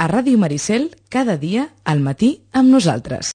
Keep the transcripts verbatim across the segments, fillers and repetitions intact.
a Ràdio Maricel cada dia al matí amb nosaltres.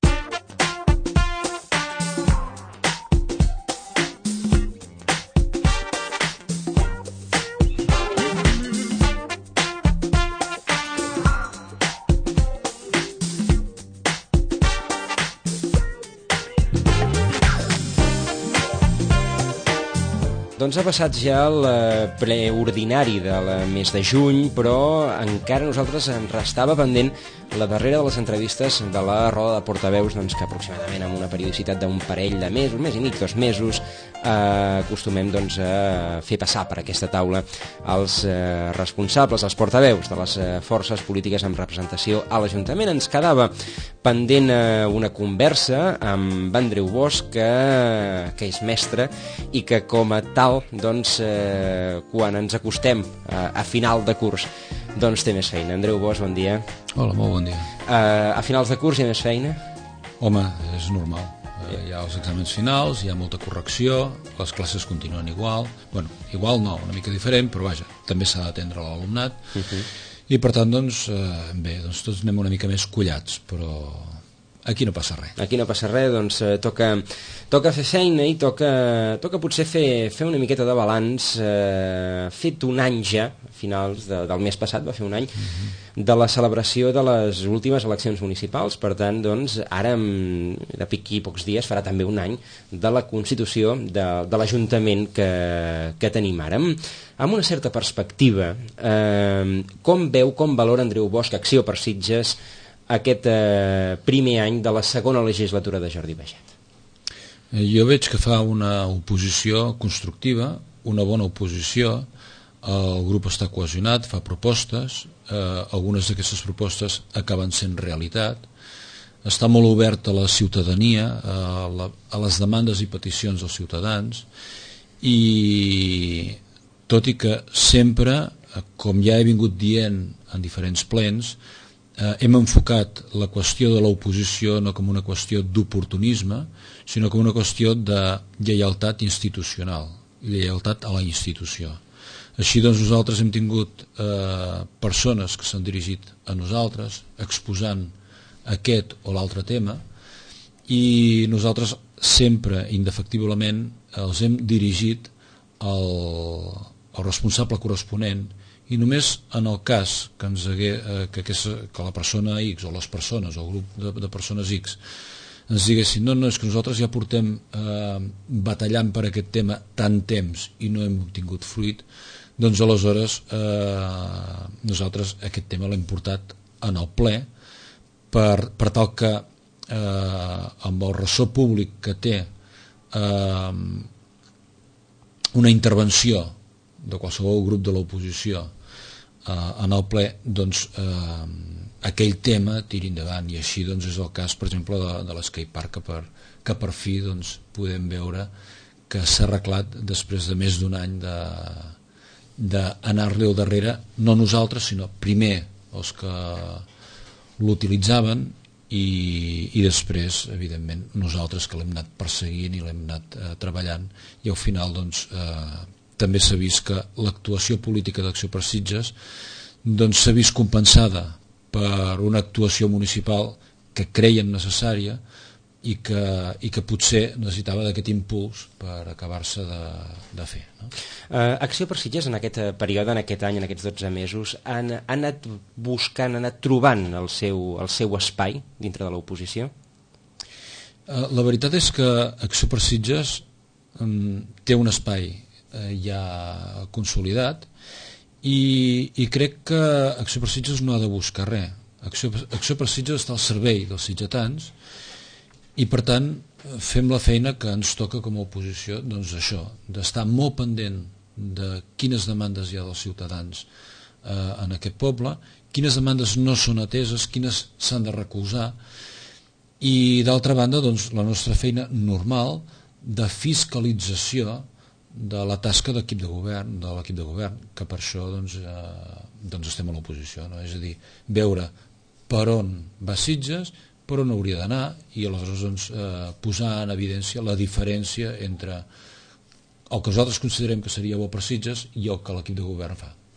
Doncs ha passat ja el ple ordinari del mes de juny, però encara nosaltres ens restava pendent la darrera de les entrevistes de la roda de portaveus, doncs, que aproximadament amb una periodicitat d'un parell de mesos, un mes i mig, dos mesos, eh, acostumem doncs, a fer passar per aquesta taula els eh, responsables, els portaveus de les eh, forces polítiques amb representació a l'Ajuntament. Ens quedava pendent eh, una conversa amb Andreu Bosch, que, que és mestre i que com a tal, doncs, eh, quan ens acostem a, a final de curs, doncs té més feina. Andreu Bosch, bon dia. Hola, molt bon dia. Uh, a finals de curs hi ha més feina? Home, és normal. Uh, hi ha els exàmens finals, hi ha molta correcció, les classes continuen igual. Bueno, igual no, una mica diferent, però vaja, també s'ha d'atendre l'alumnat. Uh-huh. I per tant, doncs, uh, bé, doncs tots anem una mica més collats, però aquí no passa res. Aquí no passa res, doncs eh, toca, toca fer feina i toca, toca potser fer, fer una miqueta de balanç. Eh, fet un any ja, a finals de, del mes passat, va fer un any, uh-huh. de la celebració de les últimes eleccions municipals. Per tant, doncs, ara, d'aquí pocs dies, farà també un any de la constitució de, de l'Ajuntament que, que tenim ara. Amb, amb una certa perspectiva, eh, com veu, com valora Andreu Bosch, Acció per Sitges, aquest eh, primer any de la segona legislatura de Jordi Baiget? Jo veig que fa una oposició constructiva, una bona oposició. El grup està cohesionat, fa propostes, eh, algunes d'aquestes propostes acaben sent realitat, està molt obert a la ciutadania, a, la, a les demandes i peticions dels ciutadans, i tot i que sempre, com ja he vingut dient en diferents plens, Eh, hem enfocat la qüestió de l'oposició no com una qüestió d'oportunisme, sinó com una qüestió de lleialtat institucional, lleialtat a la institució. Així doncs nosaltres hem tingut eh, persones que s'han dirigit a nosaltres exposant aquest o l'altre tema, i nosaltres sempre, indefectiblement, els hem dirigit al, al responsable corresponent, i només en el cas que, ens hagué, eh, que, que, que la persona X o les persones o el grup de, de persones X ens diguessin no, no, és que nosaltres ja portem eh, batallant per aquest tema tant temps i no hem obtingut fruit, doncs aleshores eh, nosaltres aquest tema l'hem portat en el ple per, per tal que eh, amb el ressò públic que té eh, una intervenció de qualsevol grup de l'oposició Uh, en el ple, doncs uh, aquell tema tiri endavant, i així doncs és el cas, per exemple, de, de l'skatepark, que per, que per fi doncs, podem veure que s'ha arreglat després de més d'un any d'anar-li al darrere, no nosaltres, sinó primer els que l'utilitzaven i, i després, evidentment, nosaltres que l'hem anat perseguint i l'hem anat uh, treballant, i al final doncs uh, també s'ha vist que l'actuació política d'Acció per Sitges doncs s'ha vist compensada per una actuació municipal que creien necessària i que, i que potser necessitava d'aquest impuls per acabar-se de, de fer. No? Uh, Acció per Sitges en aquest període, en aquest any, en aquests dotze mesos, han, han anat buscant, han anat trobant el seu, el seu espai dintre de l'oposició? Uh, la veritat és que Acció per Sitges um, té un espai ja consolidat, i, i crec que Acció per Sitges no ha de buscar res. Acció, Acció per Sitges està al servei dels sitgetans, i per tant fem la feina que ens toca com a oposició, doncs això, d'estar molt pendent de quines demandes hi ha dels ciutadans eh, en aquest poble, quines demandes no són ateses, quines s'han de recolzar, i d'altra banda doncs, la nostra feina normal de fiscalització de la tasca d'equip de govern, de l'equip de govern, que per això doncs, eh, doncs estem a l'oposició, no? És a dir, veure per on va Sitges, per on hauria d'anar, i aleshores doncs, eh, posar en evidència la diferència entre el que nosaltres considerem que seria bo per Sitges i el que l'equip de govern fa.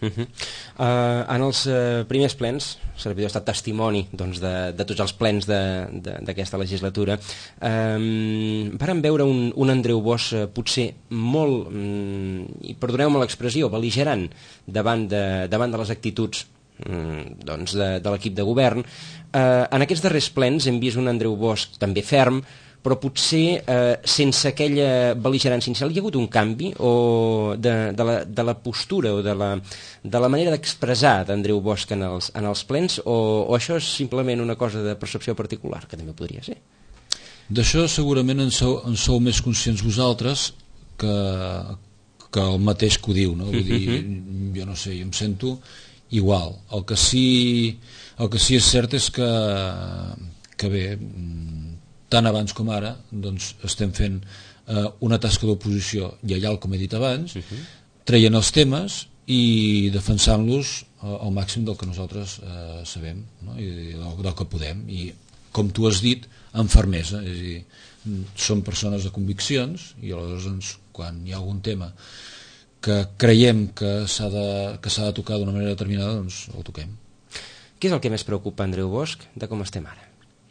Uh-huh. Uh, en els uh, primers plens, el servidor ha estat testimoni doncs, de, de tots els plens d'aquesta legislatura, um, vàrem veure un, un Andreu Bosch uh, potser molt, um, i perdoneu-me l'expressió, bel·ligerant davant de, davant de les actituds um, doncs de, de l'equip de govern. Uh, en aquests darrers plens hem vist un Andreu Bosch també ferm, però potser eh, sense aquella bel·ligerància inicial. Hi ha hagut un canvi o de, de, la, de la postura o de la, de la manera d'expressar d'Andreu Bosch en els, en els plens, o, o això és simplement una cosa de percepció particular, que també podria ser? D'això segurament en sou, en sou més conscients vosaltres que, que el mateix que ho diu, no? Vull dir, jo no sé, jo em sento igual. El que sí, el que sí és cert és que, que bé, tant abans com ara doncs estem fent eh, una tasca d'oposició lleial, com he dit abans, uh-huh. traient els temes i defensant-los eh, al màxim del que nosaltres eh, sabem, no? I del, del que podem, i com tu has dit, amb fermesa. És a dir, som persones de conviccions i aleshores doncs, quan hi ha algun tema que creiem que s'ha de, que s'ha de tocar d'una manera determinada, doncs el toquem. Què és el que més preocupa Andreu Bosch de com estem ara?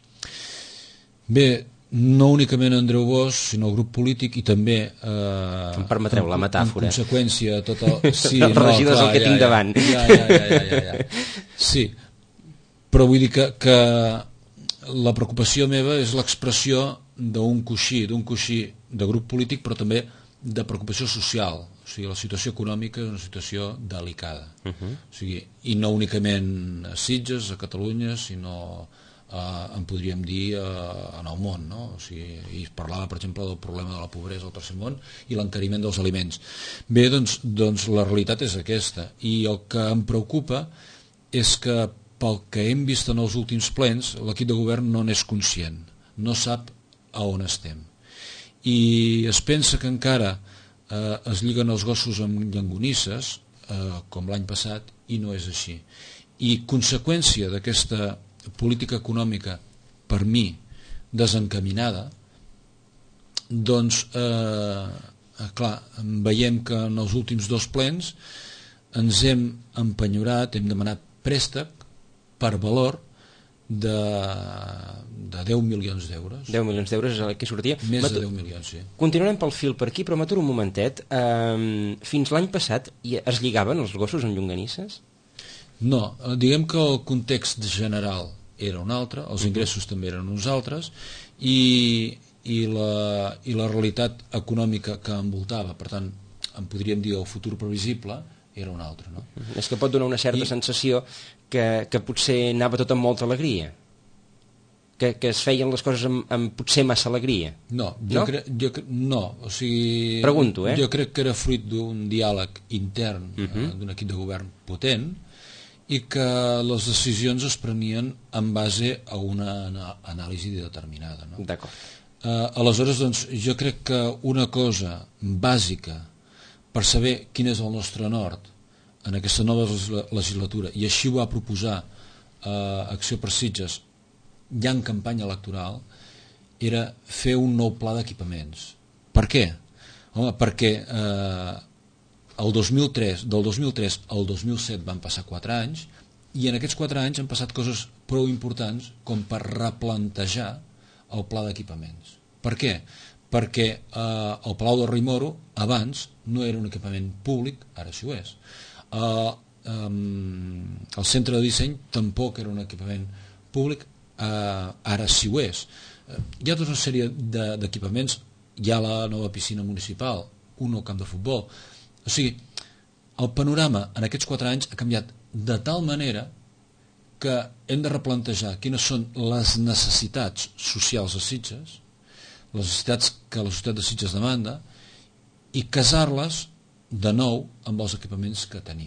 Bé, no únicament Andreu Bosch, sinó el grup polític i també... Eh, em permetreu la metàfora. En conseqüència, tot el... Sí, el no, regidor és el que ja, tinc ja, davant. Ja, ja, ja, ja, ja, ja. Sí, però vull dir que, que la preocupació meva és l'expressió d'un coixí, d'un coixí de grup polític, però també de preocupació social. O sigui, la situació econòmica és una situació delicada. Uh-huh. O sigui, i no únicament a Sitges, a Catalunya, sinó... Uh, en podríem dir uh, en el món, no? O sigui, i parlava per exemple del problema de la pobresa al tercer món i l'encariment dels aliments. Bé, doncs, doncs la realitat és aquesta, i el que em preocupa és que pel que hem vist en els últims plens l'equip de govern no n'és conscient, no sap a on estem i es pensa que encara eh, es lliguen els gossos amb llonganisses eh, com l'any passat, i no és així. I conseqüència d'aquesta política econòmica, per mi, desencaminada, doncs, eh, clar, veiem que en els últims dos plens ens hem empenyorat, hem demanat préstec per valor de, de deu milions d'euros. deu milions d'euros és el que sortia. Més de deu milions, sí. Continuarem pel fil per aquí, però m'aturo un momentet. Um, fins l'any passat es lligaven els gossos amb llonganisses? No, diguem que el context general era un altre, els ingressos uh-huh. també eren uns altres, i, i, la, i la realitat econòmica que envoltava, per tant, en podríem dir el futur previsible, era un altre. No? Uh-huh. És que pot donar una certa I... sensació que, que potser anava tot amb molta alegria, que, que es feien les coses amb, amb potser massa alegria. No, jo no? Cre, jo, no, o sigui... Pregunto, eh? Jo crec que era fruit d'un diàleg intern uh-huh. eh, d'un equip de govern potent, i que les decisions es prenien en base a una anàlisi determinada. No? D'acord. Eh, aleshores, doncs, jo crec que una cosa bàsica per saber quin és el nostre nord en aquesta nova legislatura, i així ho va proposar eh, Acció per Sitges ja en campanya electoral, era fer un nou pla d'equipaments. Per què? Home, perquè... Eh, El dos mil tres, del dos mil tres al dos mil set van passar quatre anys, i en aquests quatre anys han passat coses prou importants com per replantejar el pla d'equipaments. Per què? Perquè eh, el Palau del Rei Moro abans no era un equipament públic, ara sí ho és. Eh, eh, el centre de disseny tampoc era un equipament públic, eh, ara sí ho és. Eh, hi ha tota una sèrie d'equipaments, hi ha la nova piscina municipal, un nou camp de futbol. O sigui, el panorama en aquests quatre anys ha canviat de tal manera que hem de replantejar quines són les necessitats socials de Sitges, les necessitats que la societat de Sitges demanda, i casar-les de nou amb els equipaments que tenim.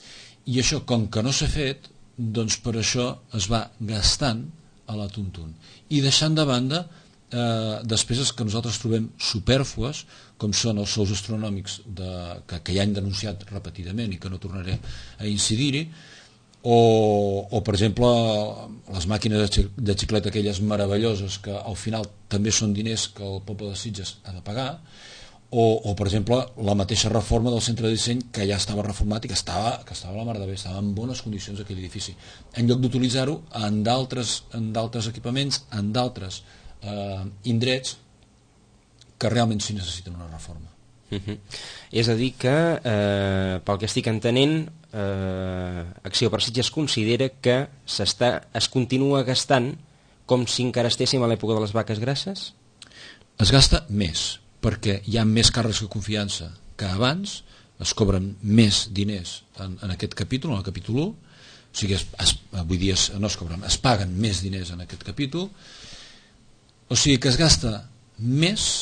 I això, com que no s'ha fet, doncs per això es va gastant a la tuntun i deixant de banda eh, despeses que nosaltres trobem supèrflues, com són els sous astronòmics de, que, que ja han denunciat repetidament i que no tornaré a incidir-hi, o, o per exemple les màquines de, xic, de xicleta aquelles meravelloses que al final també són diners que el poble de Sitges ha de pagar, o, o per exemple la mateixa reforma del centre de disseny, que ja estava reformat i que estava, que estava a la mar de bé, estava en bones condicions aquell edifici, en lloc d'utilitzar-ho en d'altres en d'altres equipaments, en d'altres eh, indrets que realment sí necessiten una reforma. Uh-huh. És a dir que eh, pel que estic entenent, eh, Acció per Sitges considera que s'està, es continua gastant com si encara estéssim a l'època de les vaques grasses? Es gasta més, perquè hi ha més càrrecs de confiança que abans, es cobren més diners en, en aquest capítol, en el capítol u, o sigui, es, es, avui dia es, no es cobren, es paguen més diners en aquest capítol, o sigui que es gasta més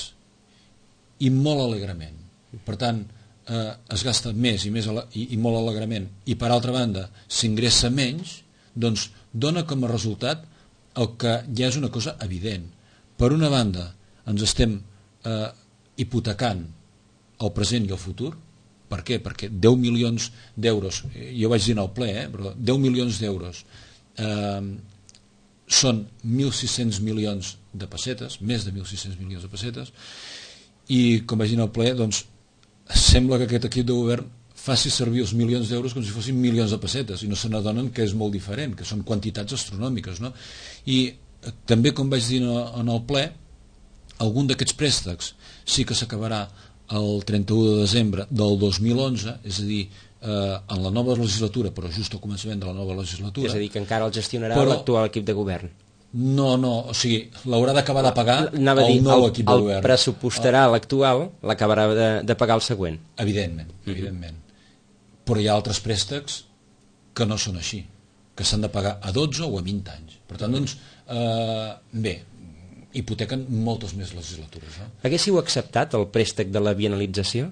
i molt alegrament. Per tant, eh, es gasta més i, més ale i, i molt alegrament, i per altra banda s'ingressa menys, doncs dona com a resultat el que ja és una cosa evident. Per una banda, ens estem eh, hipotecant el present i el futur. Per què? Perquè deu milions d'euros, jo vaig dir en el ple, eh, però deu milions d'euros eh, són mil sis-cents milions de pessetes, més de mil sis-cents milions de pessetes, i com vaig dir al ple, doncs sembla que aquest equip de govern faci servir els milions d'euros com si fossin milions de pessetes i no se n'adonen que és molt diferent, que són quantitats astronòmiques, no? I també, com vaig dir en el ple, algun d'aquests préstecs sí que s'acabarà el trenta-u de desembre del dos mil onze, és a dir, eh, en la nova legislatura, però just al començament de la nova legislatura. És a dir, que encara el gestionarà però, l'actual equip de govern. No, no, o sigui, l'haurà d'acabar de pagar Anava el dir, nou el, equip de el govern. pressupostarà l'actual, l'acabarà de, de pagar el següent. Evidentment, evidentment. Però hi ha altres préstecs que no són així, que s'han de pagar a dotze o a vint anys. Per tant, doncs, eh, bé, hipotequen moltes més legislatures. No? Haguéssiu acceptat el préstec de la bienalització?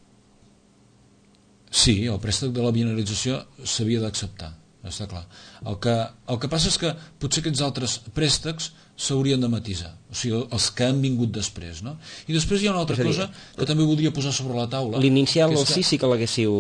Sí, el préstec de la bienalització s'havia d'acceptar, està clar. El que, el que passa és que potser aquests altres préstecs s'haurien de matisar, o sigui, els que han vingut després, no? I després hi ha una altra dir, cosa que també voldria posar sobre la taula. L'inicial, el que... sí, sí que l'haguéssiu...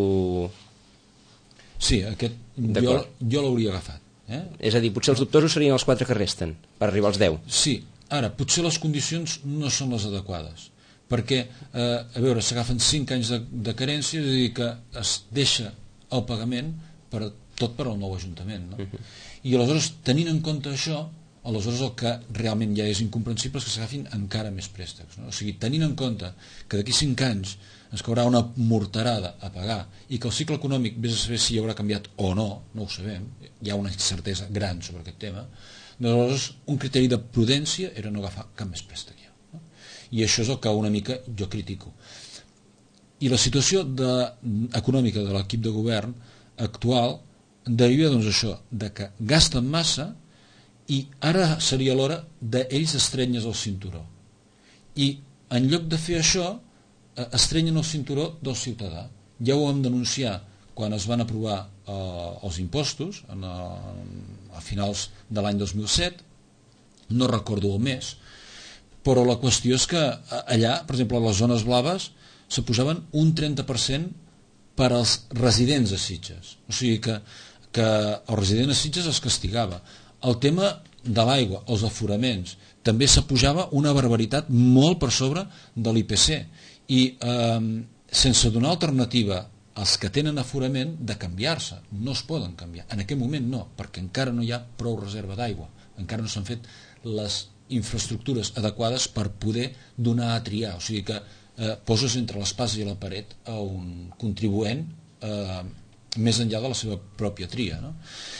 Sí, aquest jo, jo l'hauria agafat. Eh? És a dir, potser els dubtosos serien els quatre que resten, per arribar als deu. Sí, ara, potser les condicions no són les adequades, perquè, eh, a veure, s'agafen cinc anys de, de carència, és a dir, que es deixa el pagament per tot per al nou Ajuntament. No? Uh-huh. I aleshores, tenint en compte això, aleshores el que realment ja és incomprensible és que s'agafin encara més préstecs. No? O sigui, tenint en compte que d'aquí cinc anys es caurà una morterada a pagar i que el cicle econòmic, vés a saber si hi haurà canviat o no, no ho sabem, hi ha una incertesa gran sobre aquest tema, doncs aleshores un criteri de prudència era no agafar cap més préstec. No? I això és el que una mica jo critico. I la situació de, econòmica de l'equip de govern actual deriva doncs això, de que gasten massa i ara seria l'hora d'ells estrenyes el cinturó. I en lloc de fer això, estrenyen el cinturó del ciutadà. Ja ho vam denunciar quan es van aprovar eh, els impostos en, eh, a finals de l'any dos mil set, no recordo el mes, però la qüestió és que allà, per exemple, a les zones blaves se posaven un trenta per cent per als residents de Sitges. O sigui que que el resident a Sitges es castigava. El tema de l'aigua, els aforaments, també s'apujava una barbaritat molt per sobre de l'I P C i eh, sense donar alternativa als que tenen aforament de canviar-se. No es poden canviar. En aquest moment no, perquè encara no hi ha prou reserva d'aigua. Encara no s'han fet les infraestructures adequades per poder donar a triar. O sigui que eh, poses entre l'espasa i la paret a un contribuent eh, més enllà de la seva pròpia tria, no?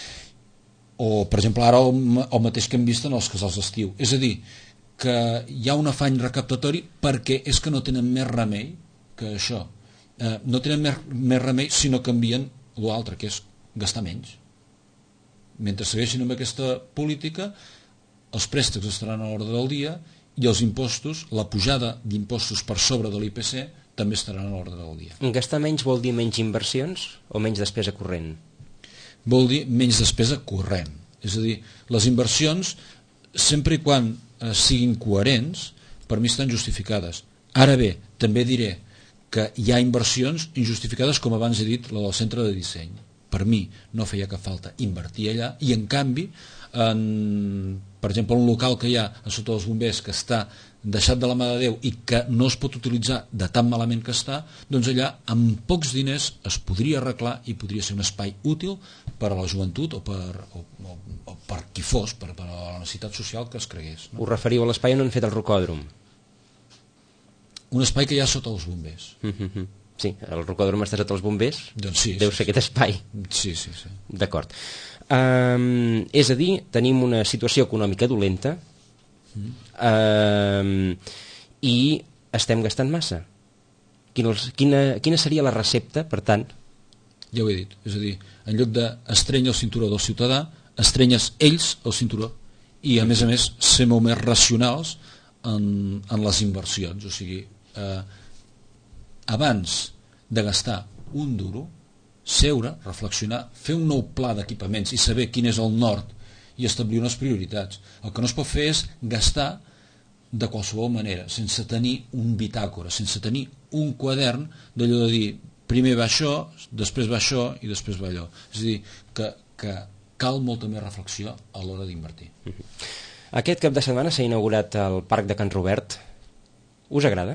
O, per exemple, ara el, el mateix que hem vist en els casals d'estiu. És a dir, que hi ha un afany recaptatori perquè és que no tenen més remei que això. Eh, no tenen més, més remei si no canvien l'altre, que és gastar menys. Mentre segueixin amb aquesta política, els préstecs estaran a l'ordre del dia i els impostos, la pujada d'impostos per sobre de l'I P C, també estaran a l'ordre del dia. Gastar menys vol dir menys inversions o menys despesa corrent? Vol dir menys despesa corrent. És a dir, les inversions, sempre i quan eh, siguin coherents, per mi estan justificades. Ara bé, també diré que hi ha inversions injustificades, com abans he dit, la del centre de disseny. Per mi no feia cap falta invertir allà i, en canvi, en per exemple, un local que hi ha a sota dels bombers que està deixat de la mà de Déu i que no es pot utilitzar de tan malament que està, doncs allà amb pocs diners es podria arreglar i podria ser un espai útil per a la joventut o per, o, o, o per qui fos, per, per a la necessitat social que es cregués, no? Us referiu a l'espai on han fet el rocòdrom? Un espai que hi ha sota els bombers. Mm-hmm. Sí, el rocòdrom està sota els bombers? Doncs sí. Deu sí, ser aquest espai. Sí, sí, sí. D'acord. Um, és a dir, tenim una situació econòmica dolenta mm. um, i estem gastant massa. Quina, quina, quina seria la recepta, per tant? Ja ho he dit, és a dir, en lloc d'estrènyer el cinturó del ciutadà, estrenyes ells el cinturó i a més a més ser molt més racionals en, en les inversions, o sigui, eh, abans de gastar un duro, seure, reflexionar, fer un nou pla d'equipaments i saber quin és el nord i establir unes prioritats. El que no es pot fer és gastar de qualsevol manera, sense tenir un bitàcora, sense tenir un quadern d'allò de dir, primer va això, després va això i després va allò. És a dir, que, que cal molta més reflexió a l'hora d'invertir. Aquest cap de setmana s'ha inaugurat el Parc de Can Robert. Us agrada?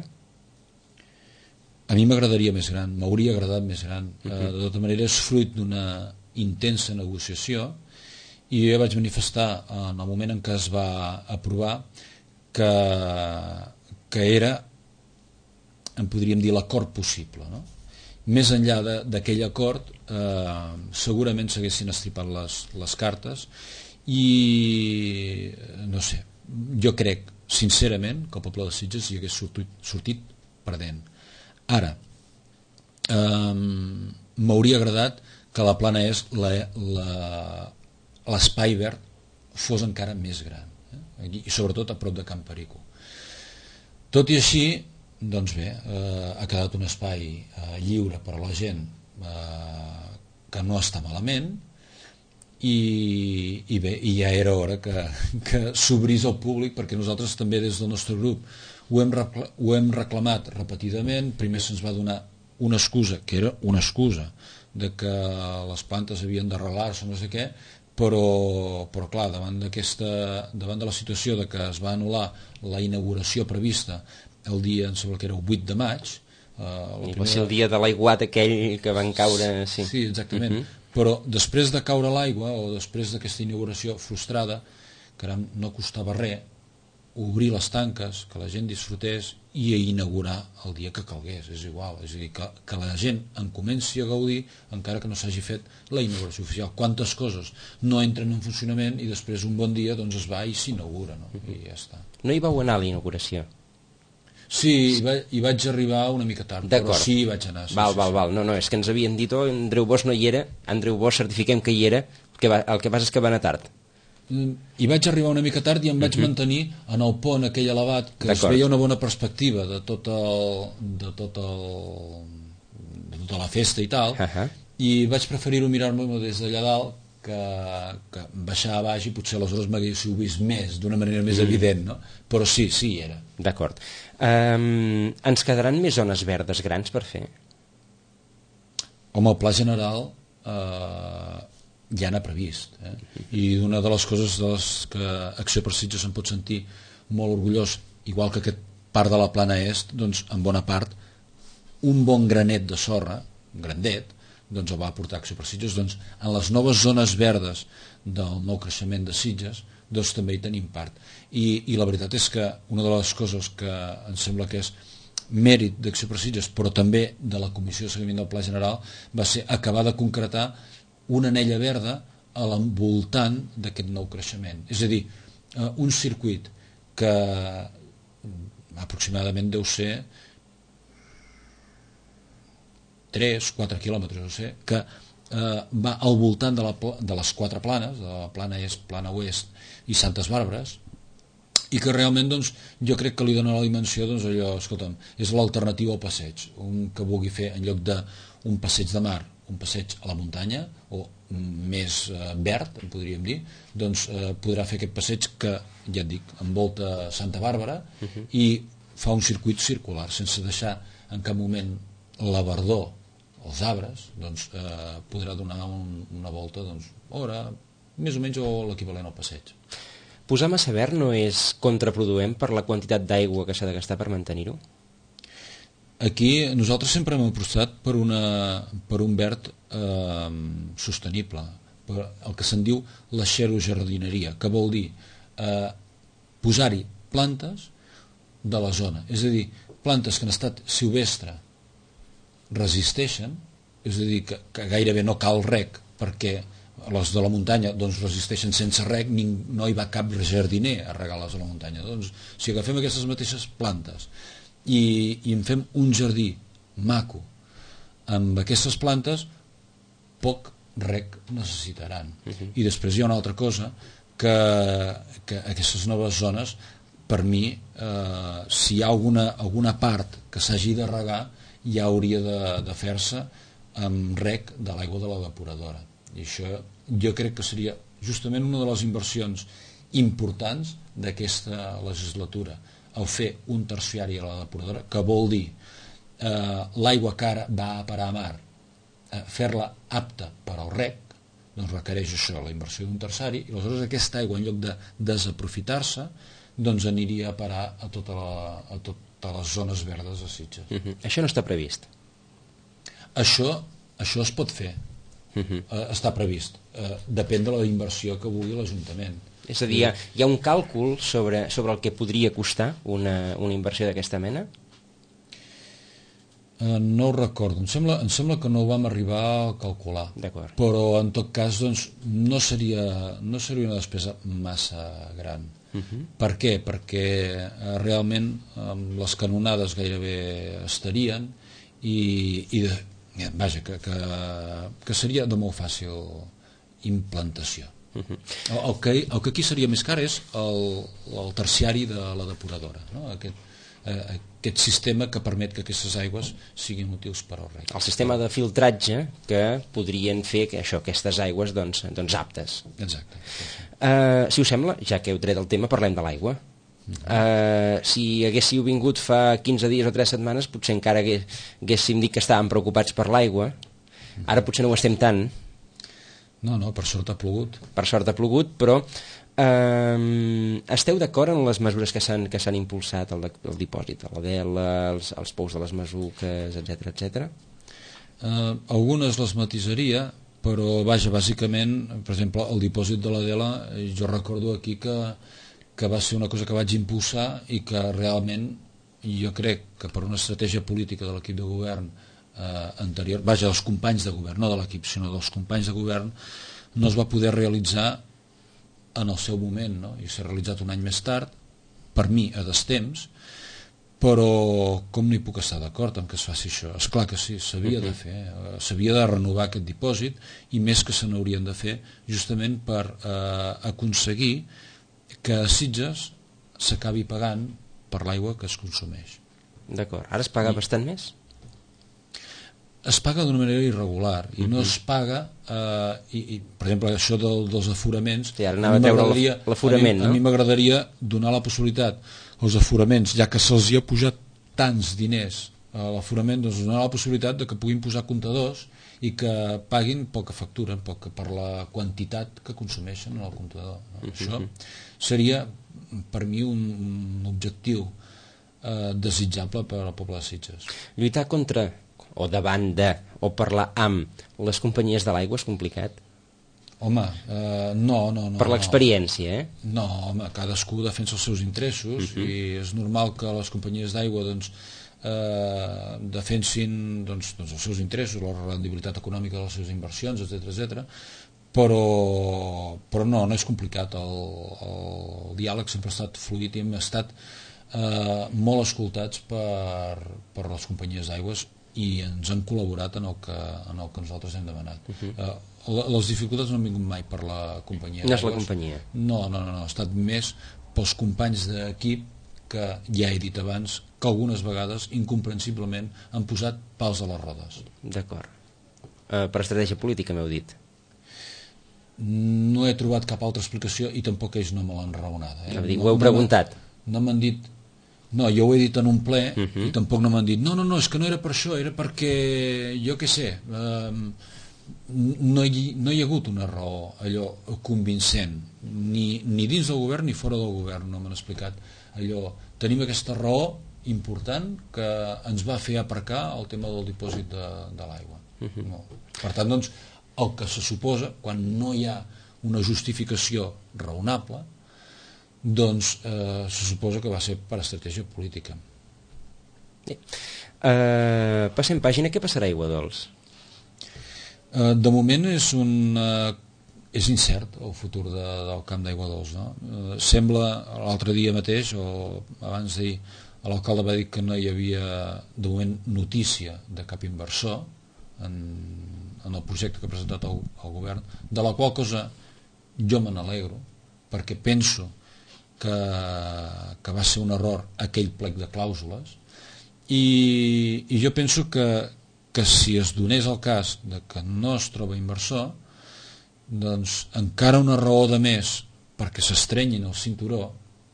A mi m'agradaria més gran, m'hauria agradat més gran. Uh -huh. De tota manera és fruit d'una intensa negociació i jo ja vaig manifestar en el moment en què es va aprovar que, que era, en podríem dir, l'acord possible, no? Més enllà d'aquell acord eh, segurament s'haguessin estripat les, les cartes i no sé, jo crec sincerament que el poble de Sitges hi hagués sortit, sortit perdent. Ara, eh, m'hauria agradat que la Plana Est, l'espai verd fos encara més gran, eh? I sobretot a prop de Can Perico. Tot i així, doncs bé, eh, ha quedat un espai eh, lliure per a la gent eh, que no està malament i, i bé, i ja era hora que, que s'obrís al públic, perquè nosaltres també des del nostre grup ho hem, ho hem reclamat repetidament. Primer se'ns va donar una excusa, que era una excusa, de que les plantes havien d'arrelar-se, no sé què, però, però clar, davant d'aquesta, davant de la situació de que es va anul·lar la inauguració prevista el dia, em sembla que era el vuit de maig, eh, la I primera... va ser el dia de l'aiguat aquell que van caure... Sí, sí exactament, uh -huh. Però després de caure l'aigua o després d'aquesta inauguració frustrada, caram, no costava res obrir les tanques, que la gent disfrutés i a inaugurar el dia que calgués, és igual, és a dir, que, que la gent en comenci a gaudir encara que no s'hagi fet la inauguració oficial. Quantes coses no entren en funcionament i després un bon dia doncs es va i s'inaugura, no? I ja està. No hi vau anar a la inauguració? Sí, hi, va, hi vaig arribar una mica tard, però sí hi vaig anar. Sí, val, sí, val, sí. val, no, no, és que ens havien dit, oh, Andreu Bosch no hi era, Andreu Bosch certifiquem que hi era, el que, va, el que passa és que va anar tard. Hi vaig arribar una mica tard i em vaig uh -huh. mantenir en el pont aquell elevat que es veia una bona perspectiva de tot el, de tot el, de tota la festa i tal, uh -huh. i vaig preferir-ho mirar-me des d'allà dalt que, que baixar a baix i potser aleshores m'haguéssiu vist més, d'una manera més mm. evident, no? Però sí, sí hi era. D'acord. Um, ens quedaran més zones verdes grans per fer? Home, el pla general eh, ja n'ha previst, eh? I una de les coses de les que Acció per Sitges se'n pot sentir molt orgullós, igual que aquest part de la Plana Est, doncs en bona part un bon granet de sorra, grandet, doncs el va aportar Acció per Sitges. Doncs en les noves zones verdes del nou creixement de Sitges doncs també hi tenim part, i, i la veritat és que una de les coses que em sembla que és mèrit d'Acció per Sitges, però també de la Comissió de Seguiment del Pla General, va ser acabar de concretar una anella verda a l'envoltant d'aquest nou creixement, és a dir, un circuit que aproximadament deu ser tres o quatre quilòmetres, no sé, que eh, va al voltant de, la, de les quatre planes, de la Plana Est, Plana Oest i Santes Bàrbares, i que realment doncs, jo crec que li dona la dimensió, doncs allò, escolta'm, és l'alternativa al passeig, un que vulgui fer en lloc d'un passeig de mar, un passeig a la muntanya, o més eh, verd, en podríem dir, doncs eh, podrà fer aquest passeig que, ja et dic, envolta Santa Bàrbara uh-huh. i fa un circuit circular, sense deixar en cap moment la verdor, els arbres, doncs eh, podrà donar un, una volta, doncs, hora, més o menys o l'equivalent al passeig. Posar massa verd no és contraproduent per la quantitat d'aigua que s'ha de gastar per mantenir-ho? Aquí nosaltres sempre hem apostat per, una, per un verd eh, sostenible, per el que se'n diu la xerojardineria, que vol dir eh, posar-hi plantes de la zona, és a dir, plantes que en estat silvestre resisteixen, és a dir, que, que gairebé no cal rec, perquè les de la muntanya doncs, resisteixen sense rec, ni, no hi va cap jardiner a regar les de la muntanya. Doncs, si agafem aquestes mateixes plantes i, i en fem un jardí maco amb aquestes plantes, poc rec necessitaran. Uh-huh. I després hi ha una altra cosa, que, que aquestes noves zones, per mi, eh, si hi ha alguna, alguna part que s'hagi de regar, ja hauria de, de fer-se amb rec de l'aigua de la depuradora. I això jo crec que seria justament una de les inversions importants d'aquesta legislatura, el fer un terciari a la depuradora, que vol dir eh, l'aigua que ara va a parar a mar, eh, fer-la apta per al rec, doncs requereix això, la inversió d'un terciari, i aleshores aquesta aigua, en lloc de desaprofitar-se, doncs aniria a parar a, tota la, a totes les zones verdes de Sitges. Uh-huh. Això no està previst? Això, això es pot fer. Uh-huh. eh, està previst. Eh, depèn de la inversió que vulgui l'Ajuntament. És a dir, hi ha, hi ha un càlcul sobre, sobre el que podria costar una, una inversió d'aquesta mena? Eh, no ho recordo, em sembla, em sembla que no ho vam arribar a calcular. D'acord. Però en tot cas doncs, no, seria, no seria una despesa massa gran. Uh-huh. Per què? Perquè eh, realment eh, les canonades gairebé estarien i, i de, vaja, que, que, que seria de molt fàcil implantació. Uh-huh. el, el, que, el que aquí seria més car és el, el terciari de la depuradora, no? Aquest, eh, aquest sistema que permet que aquestes aigües siguin útils per al rec. El sistema de filtratge que podrien fer que això, aquestes aigües doncs, doncs aptes. Exacte. Uh, si us sembla, ja que heu tret el tema, parlem de l'aigua. Uh, si haguéssiu vingut fa quinze dies o tres setmanes, potser encara haguéssim dit que estàvem preocupats per l'aigua. Ara potser no ho estem tant. No, no, per sort ha plogut. Per sort ha plogut, però eh, esteu d'acord en les mesures que s'han que s'han impulsat, el, el dipòsit, la vela, els, els pous de les masuques, etcètera, etcètera? Eh, algunes les matisaria, però vaja, bàsicament, per exemple, el dipòsit de la Dela, jo recordo aquí que, que va ser una cosa que vaig impulsar i que realment jo crec que per una estratègia política de l'equip de govern eh, anterior, vaja, dels companys de govern, no de l'equip, sinó dels companys de govern, no es va poder realitzar en el seu moment, no? I s'ha realitzat un any més tard, per mi a destemps, però com no hi puc estar d'acord en que es faci això? És clar que sí, s'havia de fer, eh, s'havia de renovar aquest dipòsit, i més que se n'haurien de fer justament per eh, aconseguir que a Sitges s'acabi pagant per l'aigua que es consumeix. D'acord, ara es paga I... bastant més? Es paga d'una manera irregular i uh-huh. no es paga eh, i, i, per exemple, això del, dels aforaments, sí, ara anava a treure l'aforament, no? A mi no? m'agradaria donar la possibilitat als aforaments, ja que se'ls hi ha pujat tants diners a l'aforament, doncs donar la possibilitat de que puguin posar comptadors i que paguin poc que facturen, poc per la quantitat que consumeixen en el comptador, no? Uh-huh. Això seria per mi un, un objectiu eh, desitjable per al poble de Sitges. Lluitar contra o davant de, o parlar amb les companyies de l'aigua és complicat? Home, eh, no, no, no. Per l'experiència, eh? No, home, cadascú defensa els seus interessos uh-huh. i és normal que les companyies d'aigua doncs, eh, defensin doncs, doncs, els seus interessos, la rendibilitat econòmica de les seves inversions, etcètera, etcètera. Però, però no, no és complicat. El, el diàleg sempre ha estat fluid i hem estat eh, molt escoltats per, per les companyies d'aigües i ens han col·laborat en el que, en el que nosaltres hem demanat. Uh-huh. eh, les dificultats no han vingut mai per la companyia. No és la companyia? No, no, no, no, ha estat més pels companys d'equip que ja he dit abans que algunes vegades incomprensiblement han posat pals a les rodes. D'acord. Uh, per estratègia política m'heu dit? No he trobat cap altra explicació i tampoc ells no me l'han raonada. Eh? Dir, ho heu preguntat? No m'han dit... No, jo ho he dit en un ple uh-huh. i tampoc no m'han dit no, no, no, és que no era per això, era perquè jo què sé, eh, no, hi, no hi ha hagut una raó allò convincent ni, ni dins del govern ni fora del govern no m'han explicat allò, tenim aquesta raó important que ens va fer aparcar el tema del dipòsit de, de l'aigua. Uh-huh. No. Per tant, doncs, el que se suposa, quan no hi ha una justificació raonable, doncs eh, se suposa que va ser per estratègia política. Sí. Uh, passem pàgina, què passarà a Aiguadols? Uh, de moment és un uh, és incert el futur de, del camp d'Aiguadols, no? Uh, sembla, l'altre dia mateix o abans d'ahir, l'alcalde va dir que no hi havia de moment notícia de cap inversor en, en el projecte que ha presentat el, el govern, de la qual cosa jo me n'alegro, perquè penso que, que va ser un error aquell plec de clàusules. I, i jo penso que, que si es donés el cas de que no es troba inversor, doncs encara una raó de més perquè s'estrenyin el cinturó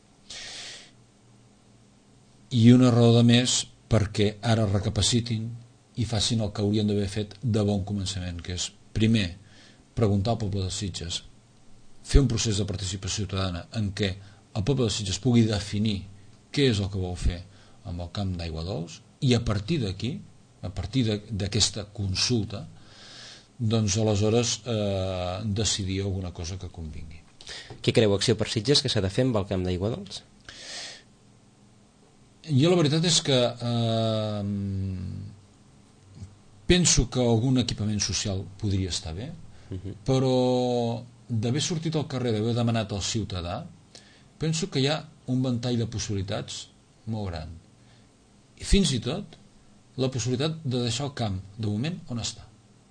i una raó de més perquè ara recapacitin i facin el que haurien d'haver fet de bon començament, que és primer preguntar al poble de Sitges, fer un procés de participació ciutadana en què el poble de Sitges pugui definir què és el que vol fer amb el camp d'Aiguadols, i a partir d'aquí, a partir d'aquesta consulta, doncs aleshores eh, decidir alguna cosa que convingui. Què creu Acció per Sitges que s'ha de fer amb el camp d'Aiguadols? Jo la veritat és que eh, penso que algun equipament social podria estar bé, uh-huh. però d'haver sortit al carrer, d'haver demanat al ciutadà, penso que hi ha un ventall de possibilitats molt gran. I fins i tot la possibilitat de deixar el camp de moment on està,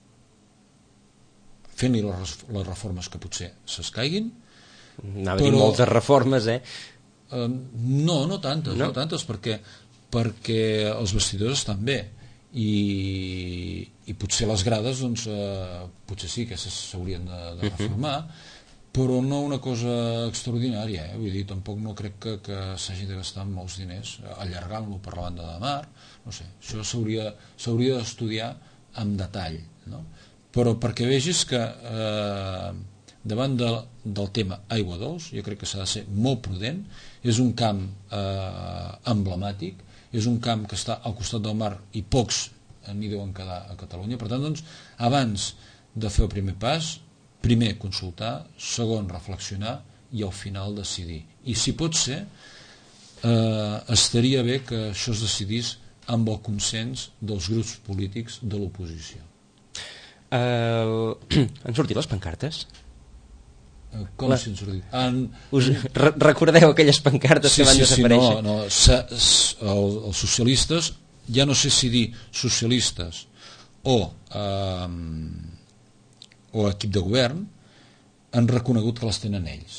fent-li les, les reformes que potser s'escaiguin. Anava a dir moltes reformes, eh? eh no, no tantes, no, no tantes perquè, perquè els vestidors estan bé i, i potser les grades doncs, eh, potser sí que s'haurien de, de reformar, uh-huh. però no una cosa extraordinària, eh? Vull dir, tampoc no crec que, que s'hagi de gastar molts diners allargant-lo per la banda de mar, no sé, això s'hauria s'hauria d'estudiar amb detall, no? Però perquè vegis que eh, davant de, del tema Aiguadols, jo crec que s'ha de ser molt prudent, és un camp eh, emblemàtic, és un camp que està al costat del mar i pocs n'hi deuen quedar a Catalunya, per tant, doncs, abans de fer el primer pas, primer consultar, segon reflexionar i al final decidir. I si pot ser, eh, estaria bé que això es decidís amb el consens dels grups polítics de l'oposició. Uh, han sortit les pancartes? Uh, com La... si han sortit? Han... Us re recordeu aquelles pancartes sí, que van sí, desaparèixer? Sí, no, no. Sa, el, els socialistes, ja no sé si dir socialistes o... Eh, o equip de govern, han reconegut que les tenen ells.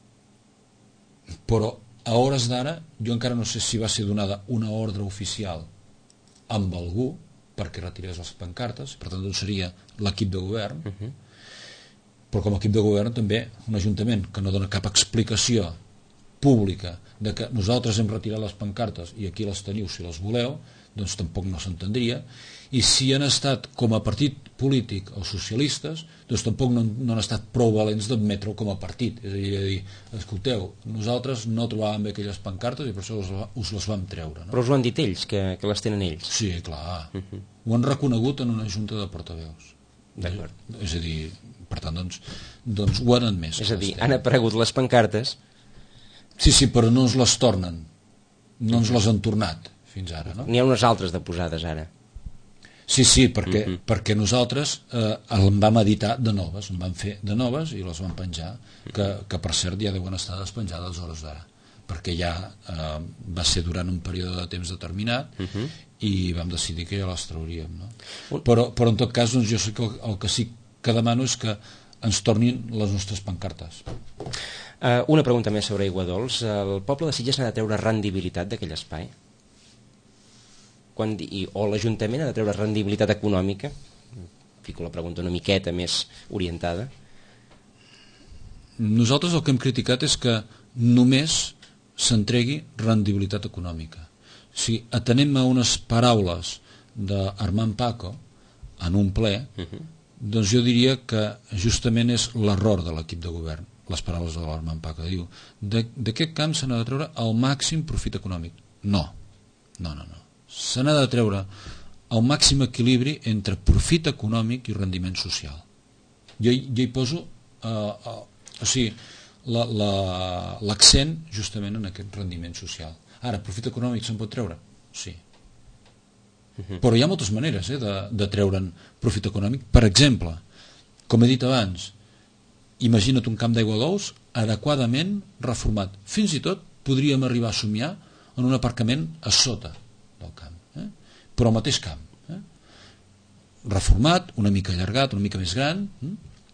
Però a hores d'ara jo encara no sé si va ser donada una ordre oficial amb algú perquè retirés les pancartes, per tant doncs seria l'equip de govern, uh-huh. però com a equip de govern també un ajuntament que no dona cap explicació pública de que nosaltres hem retirat les pancartes i aquí les teniu si les voleu, doncs tampoc no s'entendria, i si han estat com a partit polític els socialistes, doncs tampoc no, no han estat prou valents d'admetre-ho com a partit, és a dir, a dir, escolteu, nosaltres no trobàvem bé aquelles pancartes i per això us, us les vam treure. No? Però us ho han dit ells, que, que les tenen ells? Sí, clar, uh-huh. ho han reconegut en una junta de portaveus. D'acord. És a dir, per tant, doncs, doncs ho han admès. És a dir, han aparegut les pancartes... Sí, sí, però no ens les tornen, no ens les han tornat fins ara. No? N'hi ha unes altres de posades ara. Sí, sí, perquè, uh-huh. perquè nosaltres eh, en vam editar de noves, en vam fer de noves i les vam penjar, que, que per cert ja deuen estar despenjades hores d'ara, perquè ja eh, va ser durant un període de temps determinat uh-huh. i vam decidir que ja les trauríem. No? Un... Però, però en tot cas doncs, jo sé que el, el que sí que demano és que ens tornin les nostres pancartes. Uh, una pregunta més sobre Aiguadols. El poble de Sitges n'ha de treure rendibilitat d'aquell espai? Quan, i, o l'Ajuntament ha de treure rendibilitat econòmica? Fico la pregunta una miqueta més orientada. Nosaltres el que hem criticat és que només s'entregui rendibilitat econòmica. Si atenem a unes paraules d'Armand Paco en un ple, uh-huh. doncs jo diria que justament és l'error de l'equip de govern. les paraules de l'Armand Pa, que diu d'aquest camp se n'ha de treure el màxim profit econòmic. No, no, no, no. Se n'ha de treure el màxim equilibri entre profit econòmic i rendiment social. Jo, jo hi poso eh, eh, o sigui, l'accent la, la, justament en aquest rendiment social. Ara, profit econòmic se'n pot treure? Sí. Uh-huh. Però hi ha moltes maneres eh, de, de treure'n profit econòmic. Per exemple, com he dit abans, imagina't un camp d'aigua dolç adequadament reformat. Fins i tot podríem arribar a somiar en un aparcament a sota del camp, eh? Però al mateix camp. Eh? Reformat, una mica allargat, una mica més gran. Eh?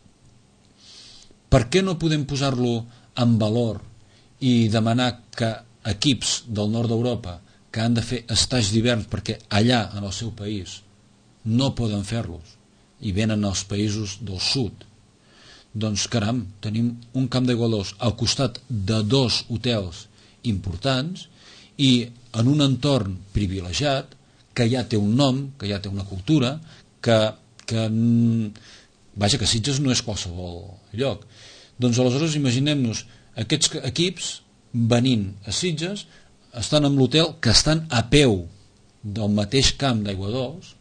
Per què no podem posar-lo en valor i demanar que equips del nord d'Europa que han de fer estats d'hivern perquè allà, en el seu país, no poden fer-los i venen als països del sud? Doncs caram, tenim un camp d'aigua dolç al costat de dos hotels importants i en un entorn privilegiat que ja té un nom, que ja té una cultura, que, que vaja, que Sitges no és qualsevol lloc. Doncs aleshores imaginem-nos aquests equips venint a Sitges, estan en l'hotel, que estan a peu del mateix camp d'aigua dolç,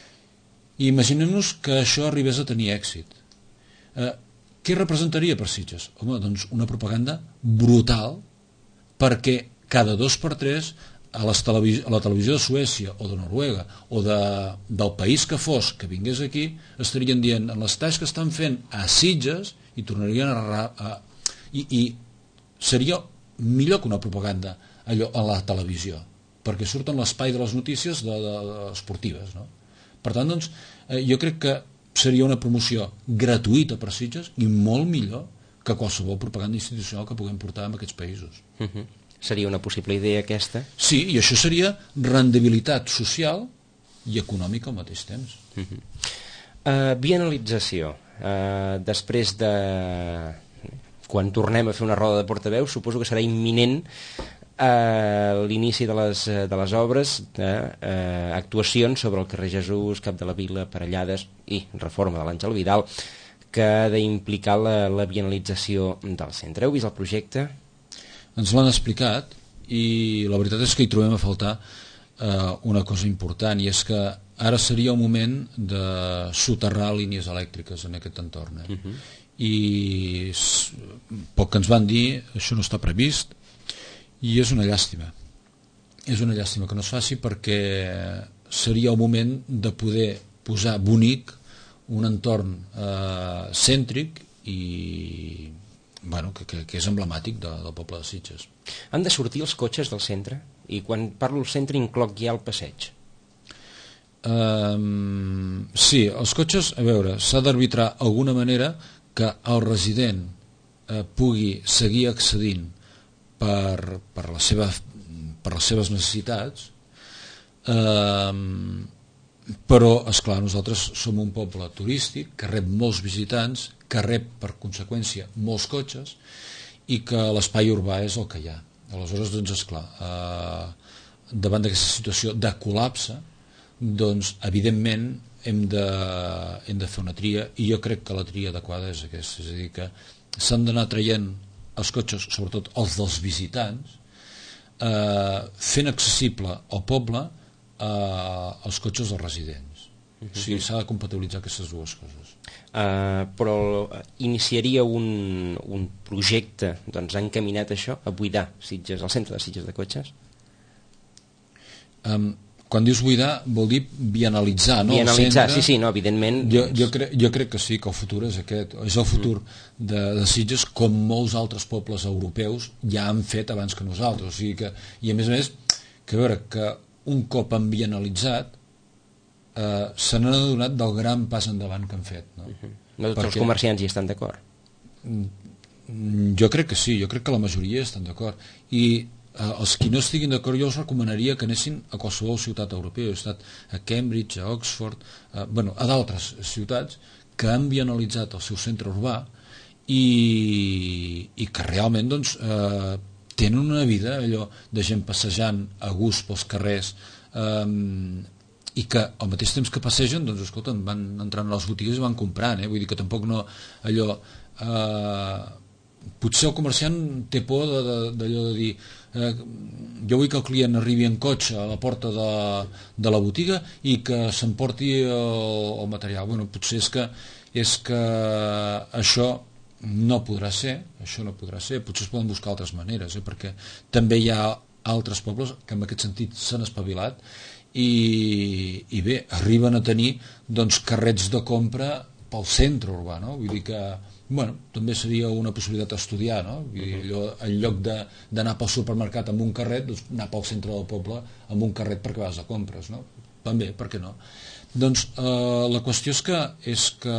i imaginem-nos que això arribés a tenir èxit. Eh, què representaria per Sitges? Home, doncs una propaganda brutal, perquè cada dos per tres a, les televis a la televisió de Suècia o de Noruega o de, del país que fos que vingués aquí, estarien dient en les talls que estan fent a Sitges i tornarien a... a i, i seria millor que una propaganda allò a la televisió, perquè surt en l'espai de les notícies de, de, de esportives, no? Per tant, doncs, eh, jo crec que seria una promoció gratuïta per Sitges i molt millor que qualsevol propaganda institucional que puguem portar en aquests països. Uh-huh. Seria una possible idea aquesta? Sí, i això seria rendibilitat social i econòmica al mateix temps. Uh-huh. uh, Bienalització. Uh, després de... Quan tornem a fer una roda de portaveus, suposo que serà imminent Uh, l'inici de les, de les obres de uh, actuacions sobre el carrer Jesús, Cap de la Vila, Parellades i reforma de l'Àngel Vidal, que ha d'implicar la, la bienalització del centre. Heu vist el projecte? Ens l'han explicat i la veritat és que hi trobem a faltar uh, una cosa important, i és que ara seria el moment de soterrar línies elèctriques en aquest entorn. Eh? Uh-huh. I poc que ens van dir, això no està previst, i és una llàstima. És una llàstima que no es faci, perquè seria el moment de poder posar bonic un entorn eh, cèntric i bueno, que, que, que és emblemàtic de, del poble de Sitges. Han de sortir els cotxes del centre? I quan parlo del centre incloc ja el passeig? Um, sí, els cotxes, a veure, s'ha d'arbitrar alguna manera que el resident eh, pugui seguir accedint Per, per, la seva, per les seves necessitats, eh, però, esclar, nosaltres som un poble turístic que rep molts visitants, que rep, per conseqüència, molts cotxes, i que l'espai urbà és el que hi ha. Aleshores, doncs, esclar, eh, davant d'aquesta situació de col·lapse, doncs, evidentment, hem de, hem de fer una tria, i jo crec que la tria adequada és aquesta, és a dir, que s'han d'anar traient els cotxes, sobretot els dels visitants, eh, fent accessible al poble eh, els cotxes dels residents. Uh-huh. O sigui, s'ha de compatibilitzar aquestes dues coses. Uh, però iniciaria un, un projecte doncs, encaminat a això, a buidar Sitges, el centre de Sitges de cotxes? Um, quan dius buidar vol dir bienalitzar, no? Bienalitzar, sí, sí, no, evidentment. Jo, jo, cre jo crec que sí, que el futur és aquest, és el futur mm. de, de Sitges, com molts altres pobles europeus ja han fet abans que nosaltres, o sigui que, i a més a més, que a veure, que un cop han bienalitzat, eh, se n'han adonat del gran pas endavant que han fet. No, mm -hmm. no tots Perquè, els comerciants hi estan d'acord? Jo crec que sí, jo crec que la majoria estan d'acord, i Uh, els qui no estiguin d'acord jo els recomanaria que anessin a qualsevol ciutat europea. He estat a Cambridge, a Oxford, uh, bueno, a d'altres ciutats que han bienalitzat el seu centre urbà i, i que realment doncs, uh, tenen una vida allò de gent passejant a gust pels carrers, um, i que al mateix temps que passegen doncs, escolta, van entrant a les botigues i van comprant, eh? Vull dir que tampoc no allò uh, potser el comerciant té por d'allò de dir eh, jo vull que el client arribi en cotxe a la porta de, de la botiga i que s'emporti el, el material. Bueno, potser és que, és que això no podrà ser, això no podrà ser, potser es poden buscar altres maneres, eh, perquè també hi ha altres pobles que en aquest sentit s'han espavilat i, i bé, arriben a tenir doncs, carrets de compra pel centre urbà, no? Vull dir que bueno, també seria una possibilitat d'estudiar, no? Vull dir, allò, en lloc d'anar pel supermercat amb un carret, doncs anar pel centre del poble amb un carret perquè vas a compres, no? També, per què no? Doncs eh, la qüestió és que, és que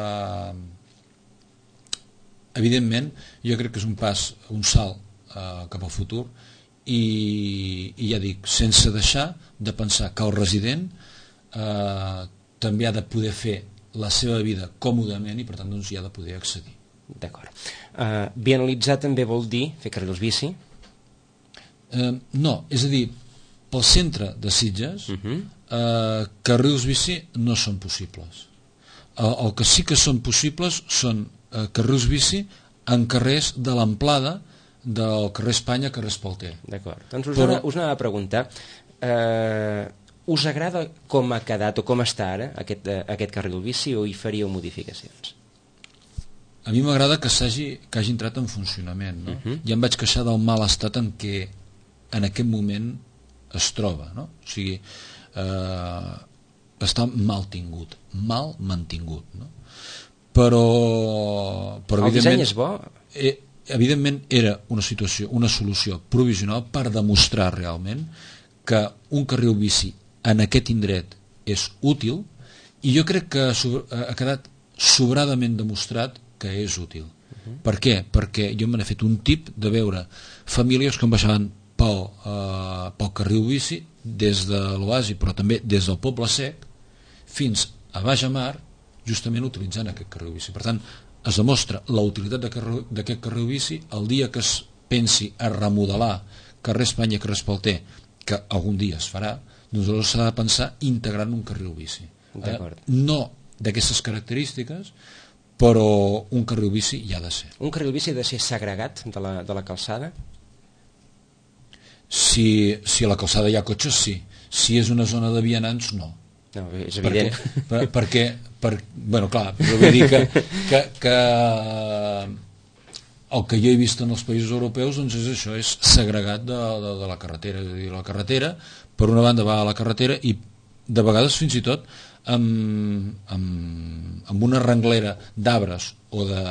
evidentment jo crec que és un pas, un salt eh, cap al futur i, i ja dic, sense deixar de pensar que el resident eh, també ha de poder fer la seva vida còmodament i per tant doncs hi ha de poder accedir. D'acord. Uh, vianalitzar també vol dir fer carrils bici? Uh, no, és a dir, pel centre de Sitges uh -huh. uh, carrils bici no són possibles. Uh, el que sí que són possibles són uh, carrils bici en carrers de l'amplada del carrer Espanya, carrer Espalter. D'acord. Doncs us, Però... us anava a preguntar... Uh... Us agrada com ha quedat o com està ara aquest, aquest carril bici o hi faríeu modificacions? A mi m'agrada que s'hagi que hagi entrat en funcionament, no? Uh-huh. Ja em vaig queixar del mal estat en què en aquest moment es troba, no? O sigui, eh, està mal tingut, mal mantingut, no? Però, però el disseny és bo? Eh, evidentment era una situació, una solució provisional per demostrar realment que un carril bici en aquest indret és útil i jo crec que ha quedat sobradament demostrat que és útil. Uh-huh. Per què? Perquè jo me n'he fet un tip de veure famílies que em baixaven pel, uh, pel carril bici des de l'Oasi, però també des del Poble Sec fins a Baix a Mar, justament utilitzant aquest carril bici. Per tant, es demostra la utilitat d'aquest carril bici el dia que es pensi a remodelar carrer Espanya i carrer Espalter, que algun dia es farà, doncs s'ha de pensar integrant un carril bici. Eh, no d'aquestes característiques, però un carril bici hi ha de ser. Un carril bici ha de ser segregat de la, de la calçada? Si, si a la calçada hi ha cotxes, sí. Si és una zona de vianants, no. No, és evident. Perquè, perquè per, bueno, clar, però vull dir que, que, que el que jo he vist en els països europeus doncs és això, és segregat de, de, de la carretera. És a dir, la carretera, per una banda va a la carretera i de vegades fins i tot amb, amb, amb una renglera d'arbres o, de,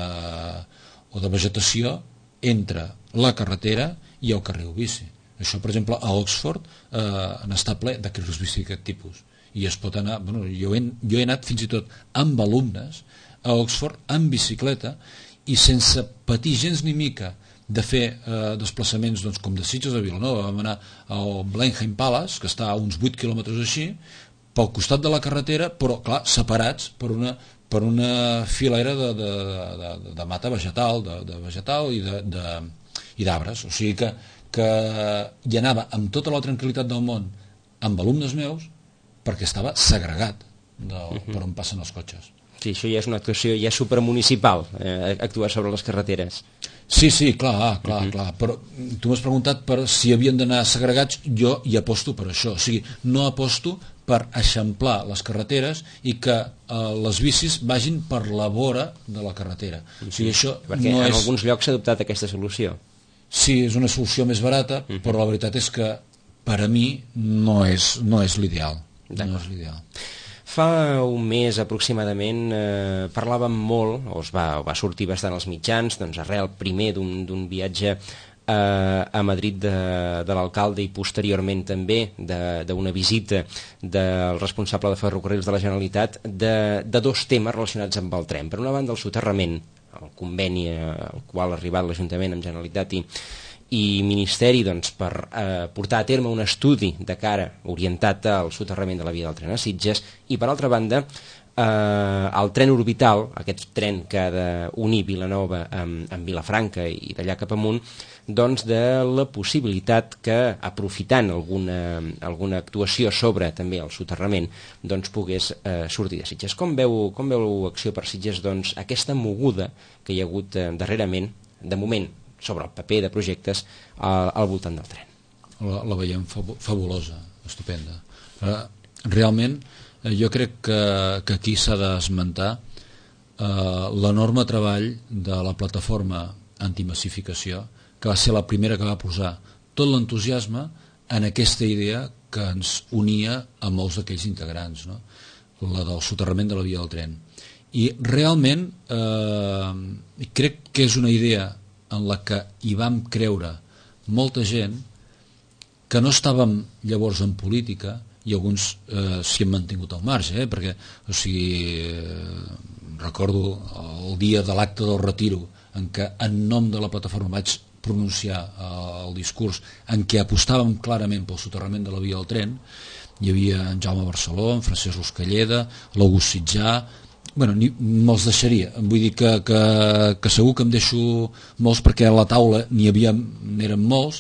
o de vegetació entre la carretera i el carril bici. Això, per exemple, a Oxford eh, n'està ple de carrils bici d'aquest tipus. I es pot anar, bueno, jo, he, jo he anat fins i tot amb alumnes a Oxford amb bicicleta i sense patir gens ni mica de fer eh, desplaçaments doncs, com de Sitges a Vilanova. Vam anar al Blenheim Palace, que està a uns vuit quilòmetres així, pel costat de la carretera, però clar, separats per una, per una filera de, de, de, de, de mata vegetal, de, de vegetal i de, de, i d'arbres. O sigui que, que hi anava amb tota la tranquil·litat del món amb alumnes meus perquè estava segregat del, uh-huh. per on passen els cotxes. Sí, això ja és una actuació ja supramunicipal, eh, actuar sobre les carreteres. Sí, sí, clar, clar, uh-huh. clar. Però tu m'has preguntat per si havien d'anar segregats, jo hi aposto per això. O sigui, no aposto per eixamplar les carreteres i que eh, les bicis vagin per la vora de la carretera. Uh-huh. O sigui, això perquè no en és... alguns llocs s'ha adoptat aquesta solució. Sí, és una solució més barata, uh-huh. però la veritat és que per a mi no és, no és l'ideal. No és l'ideal. Fa un mes aproximadament eh, parlàvem molt, o es va, o va sortir bastant als mitjans, doncs arrel primer d'un viatge eh, a Madrid de, de l'alcalde i posteriorment també d'una visita del responsable de ferrocarrils de la Generalitat de, de dos temes relacionats amb el tren. Per una banda, el soterrament, el conveni al qual ha arribat l'Ajuntament amb Generalitat i i Ministeri doncs, per eh, portar a terme un estudi de cara orientat al soterrament de la via del tren a Sitges i per altra banda eh, el tren orbital, aquest tren que ha d'unir Vilanova amb, amb Vilafranca i d'allà cap amunt, doncs de la possibilitat que aprofitant alguna, alguna actuació sobre també el soterrament doncs pogués eh, sortir de Sitges. Com veu, com veu Acció per Sitges doncs, aquesta moguda que hi ha hagut eh, darrerament de moment, sobre el paper de projectes al, al voltant del tren. La, la veiem fabulosa, estupenda. Realment, jo crec que, que aquí s'ha d'esmentar eh, l'enorme treball de la plataforma antimassificació, que va ser la primera que va posar tot l'entusiasme en aquesta idea que ens unia a molts d'aquells integrants, no? La del soterrament de la via del tren. I realment eh, crec que és una idea en la que hi vam creure molta gent que no estàvem llavors en política, i alguns eh, s'hi han mantingut al marge, eh, perquè o sigui, eh, recordo el dia de l'acte del retiro en què en nom de la plataforma vaig pronunciar eh, el discurs en què apostàvem clarament pel soterrament de la via del tren. Hi havia en Jaume Barceló, en Francesc Ruscalleda, l'August Sitjà, bueno, ni, me'ls deixaria, vull dir que, que, que segur que em deixo molts perquè a la taula n'hi havia, n'eren molts,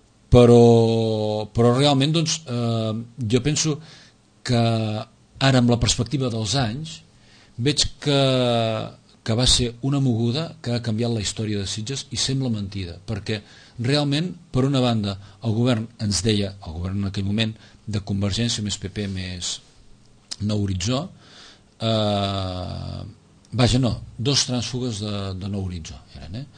però, però realment doncs, eh, jo penso que ara amb la perspectiva dels anys veig que, que va ser una moguda que ha canviat la història de Sitges i sembla mentida, perquè realment per una banda el govern ens deia, el govern en aquell moment de Convergència més P P més Nou Horitzó, eh, vaja no, dos trànsfugues de, de Nou Horitzó eren, eh?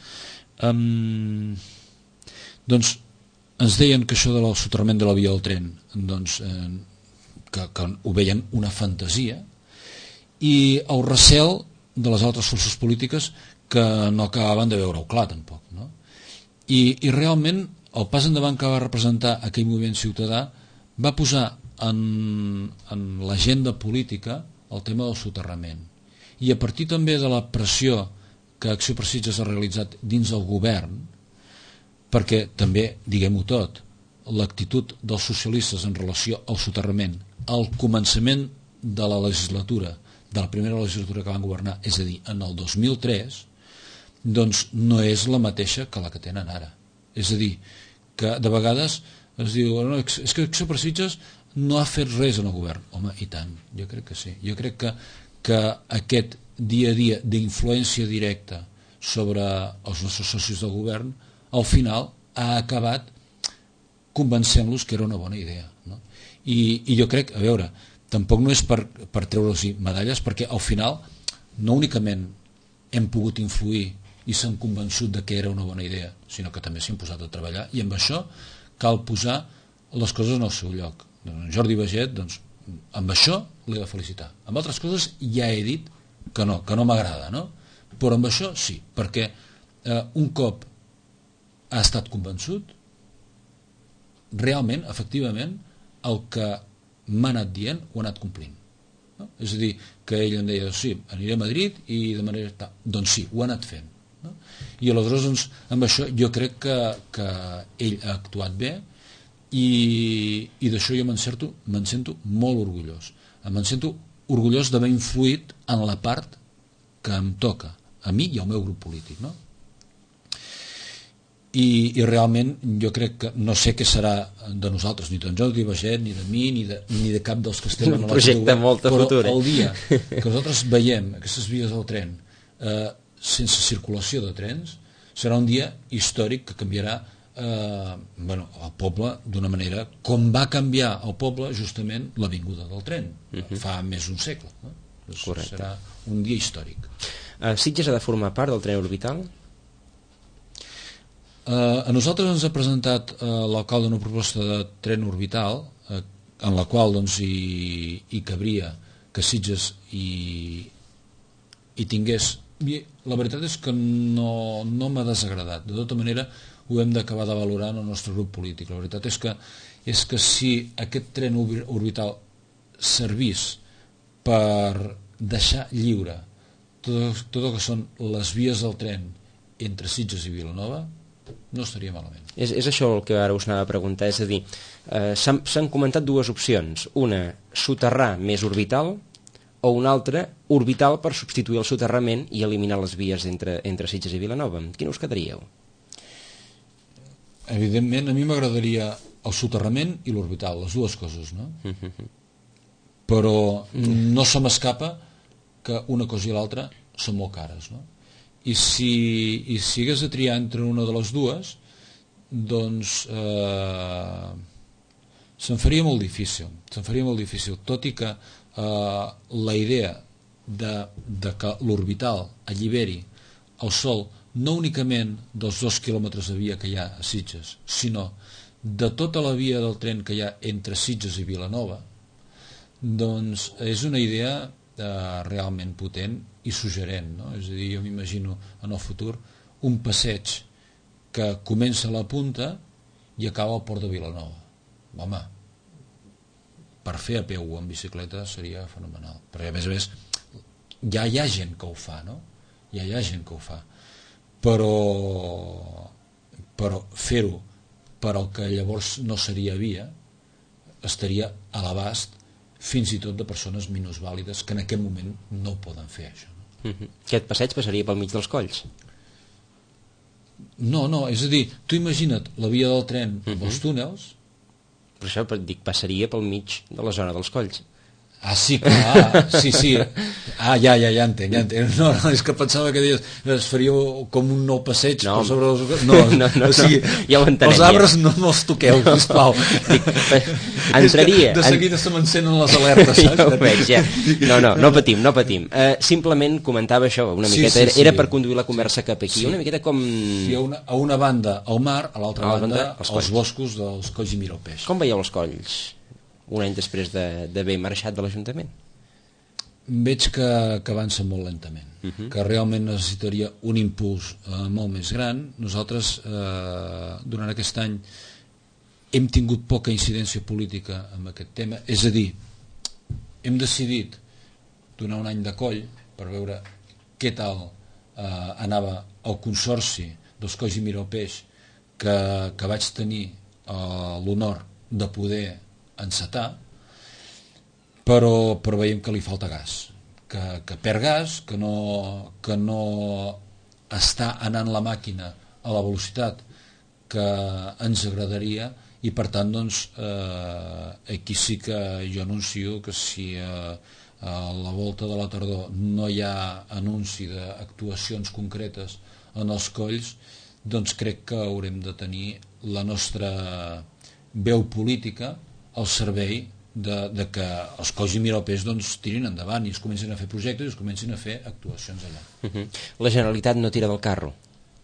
Um, doncs ens deien que això del soterrament de la via del tren doncs, eh, que, que ho veien una fantasia, i el recel de les altres forces polítiques que no acabaven de veure-ho clar tampoc, no? I, i realment el pas endavant que va representar aquell moviment ciutadà va posar en, en l'agenda política el tema del soterrament, i a partir també de la pressió que Acció per Sitges ha realitzat dins el govern, perquè també, diguem-ho tot, l'actitud dels socialistes en relació al soterrament al començament de la legislatura, de la primera legislatura que van governar, és a dir, en el dos mil tres, doncs no és la mateixa que la que tenen ara. És a dir, que de vegades es diu, no, és que Acció per Sitges no ha fet res en el govern. Home, i tant, jo crec que sí. Jo crec que, que aquest dia a dia d'influència directa sobre els nostres socis del govern al final ha acabat convencent-los que era una bona idea, no? I, i jo crec, a veure, tampoc no és per, per treure-los medalles, perquè al final no únicament hem pogut influir i s'han convençut de que era una bona idea, sinó que també s'hi han posat a treballar, i amb això cal posar les coses en el seu lloc. Doncs Jordi Baget, doncs, amb això l'he de felicitar. Amb altres coses ja he dit que no, que no m'agrada, no? Però amb això sí, perquè eh, un cop ha estat convençut, realment, efectivament, el que m'ha anat dient ho ha anat complint, no? És a dir, que ell em deia, sí, aniré a Madrid i de manera tal. Doncs sí, ho ha anat fent, no? I aleshores, doncs, amb això jo crec que, que ell ha actuat bé, i, i d'això jo me'n sento, me'n sento molt orgullós. Me'n sento orgullós d'haver influït en la part que em toca, a mi i al meu grup polític, no? I, i realment jo crec que no sé què serà de nosaltres, ni d'en Jordi Baget, ni de mi, ni de, ni de cap dels que estem en un projecte molt a futur, però el dia que nosaltres veiem aquestes vies del tren eh, sense circulació de trens, serà un dia històric que canviarà eh, bueno, el poble d'una manera com va canviar el poble justament l'avinguda del tren, uh-huh. fa més d'un segle, no? Doncs serà un dia històric. Uh, Sitges ha de formar part del tren orbital? Uh, a nosaltres ens ha presentat uh, l'alcalde una proposta de tren orbital uh, en la qual doncs, hi, hi cabria que Sitges hi, hi tingués. I la veritat és que no, no m'ha desagradat. De tota manera ho hem d'acabar de valorar en el nostre grup polític. La veritat és que, és que si aquest tren orbital servís per deixar lliure tot, tot el que són les vies del tren entre Sitges i Vilanova, no estaria malament. És, és això el que ara us anava a preguntar, és a dir, eh, s'han comentat dues opcions, una, soterrar més orbital, o una altra, orbital per substituir el soterrament i eliminar les vies entre, entre Sitges i Vilanova. Quina us quedaríeu? Evidentment, a mi m'agradaria el soterrament i l'orbital, les dues coses, no? Però no se m'escapa que una cosa i l'altra són molt cares, no? i si, i si hagués de triar entre una de les dues, doncs eh, se'n faria molt difícil, se'n faria molt difícil, tot i que eh, la idea de, de que l'orbital alliberi el Sol no únicament dels dos quilòmetres de via que hi ha a Sitges, sinó de tota la via del tren que hi ha entre Sitges i Vilanova, doncs és una idea eh, realment potent i suggerent, no? És a dir, jo m'imagino en el futur un passeig que comença a la punta i acaba al port de Vilanova. Home, per fer a peu o en bicicleta seria fenomenal, perquè a més a més ja hi ha gent que ho fa, no? Ja hi ha gent que ho fa, però però fer-ho per al que llavors no seria via estaria a l'abast fins i tot de persones minusvàlides que en aquest moment no ho poden fer, això, no? Mm-hmm. Aquest passeig passaria pel mig dels colls? No, no, és a dir, tu imagina't la via del tren amb mm-hmm. els túnels. Per això dic, passaria pel mig de la zona dels colls. Ah, sí, clar, sí, sí. Ah, ja, ja, ja entenc, ja entenc. No, no, és que pensava que deies, es faria com un nou passeig no, sobre els... No, no, no, o sigui, no, ja ho entenem, els arbres no, no els toqueu, no. Sisplau. Dic, entraria... De seguida en... se m'encenen les alertes, saps? Ja ho veig, ja. No, no, no patim, no patim. Uh, simplement comentava això, una miqueta, sí, sí, sí. Era per conduir la conversa cap aquí, sí. Una miqueta com... Sí, a una, a una banda el mar, a l'altra banda, banda els, els boscos dels Colls i Miralpeix. Com veieu els colls un any després d'haver marxat de l'Ajuntament? Veig que, que avança molt lentament, uh-huh. que realment necessitaria un impuls eh, molt més gran. Nosaltres eh, durant aquest any hem tingut poca incidència política en aquest tema, és a dir, hem decidit donar un any de coll per veure què tal eh, anava el consorci dels Colls i Miralpeix que, que vaig tenir eh, l'honor de poder encetar, però, però veiem que li falta gas, que, que perd gas, que no, que no està anant la màquina a la velocitat que ens agradaria, i per tant doncs, eh, aquí sí que jo anuncio que si eh, a la volta de la tardor no hi ha anunci d'actuacions concretes en els colls, doncs crec que haurem de tenir la nostra veu política al servei de, de que els Colls i Miralpeix doncs, tirin endavant i es comencin a fer projectes i es comencin a fer actuacions allà. Uh-huh. La Generalitat no tira del carro?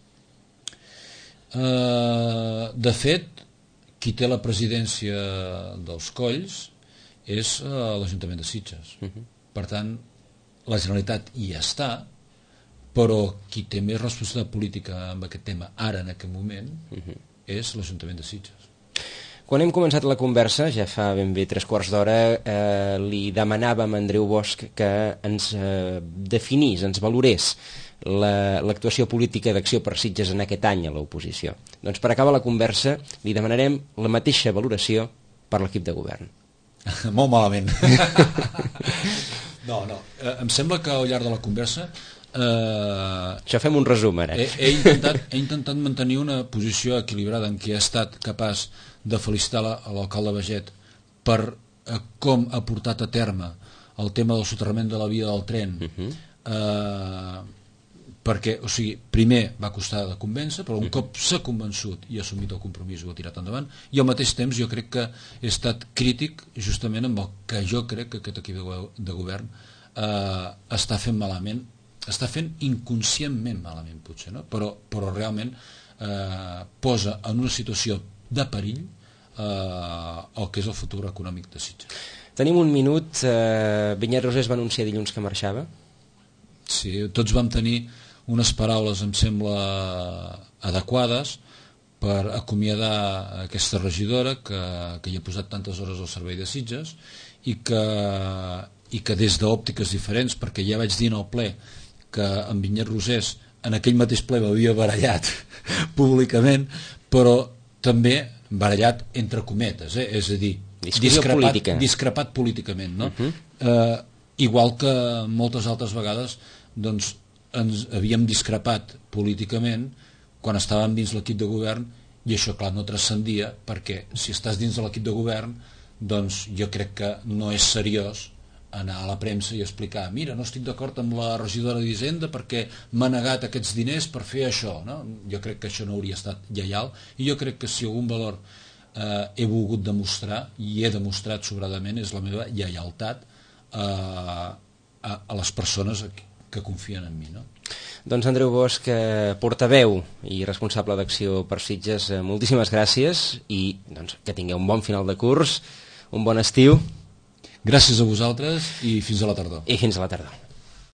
Uh, de fet, qui té la presidència dels Colls és uh, l'Ajuntament de Sitges. Uh-huh. Per tant, la Generalitat hi està, però qui té més responsabilitat política en aquest tema ara, en aquest moment, uh-huh. és l'Ajuntament de Sitges. Quan hem començat la conversa, ja fa ben bé tres quarts d'hora, eh, li demanàvem a Andreu Bosch que ens eh, definís, ens valorés l'actuació la, política d'Acció per Sitges en aquest any a l'oposició. Doncs per acabar la conversa li demanarem la mateixa valoració per l'equip de govern. Molt malament. No, no. Eh, em sembla que al llarg de la conversa eh, això fem un resum ara. He, he, intentat, he intentat mantenir una posició equilibrada en què he estat capaç de felicitar l'alcalde Baget per eh, com ha portat a terme el tema del soterrament de la via del tren, uh-huh. eh, perquè, o sigui, primer va costar de convèncer, però un uh-huh. cop s'ha convençut i ha assumit el compromís ho ha tirat endavant, i al mateix temps jo crec que he estat crític justament amb el que jo crec que aquest equip de govern eh, està fent malament, està fent inconscientment malament potser, no? però, però realment eh, posa en una situació de perill eh, el que és el futur econòmic de Sitges. Tenim un minut. eh, Vinyet Rosés va anunciar dilluns que marxava? Sí, tots vam tenir unes paraules, em sembla, adequades per acomiadar aquesta regidora que, que hi ha posat tantes hores al servei de Sitges i que, i que des d'òptiques diferents, perquè ja vaig dir en el ple que en Vinyet Rosés en aquell mateix ple m'havia barallat públicament, però també barallat entre cometes, eh? És a dir, discrepat, discrepat políticament, no? Uh-huh. eh, igual que moltes altres vegades doncs, ens havíem discrepat políticament quan estàvem dins l'equip de govern, i això clar no transcendia, perquè si estàs dins de l'equip de govern doncs jo crec que no és seriós anar a la premsa i explicar, mira, no estic d'acord amb la regidora d'Hisenda perquè m'ha negat aquests diners per fer això, no? Jo crec que això no hauria estat lleial, i jo crec que si algun valor eh, he volgut demostrar, i he demostrat sobradament, és la meva lleialtat eh, a, a les persones que confien en mi, no? Doncs Andreu Bosch, portaveu i responsable d'Acció per Sitges, moltíssimes gràcies i doncs, que tingueu un bon final de curs, un bon estiu. Gràcies a vosaltres i fins a la tardor. I fins a la tardor.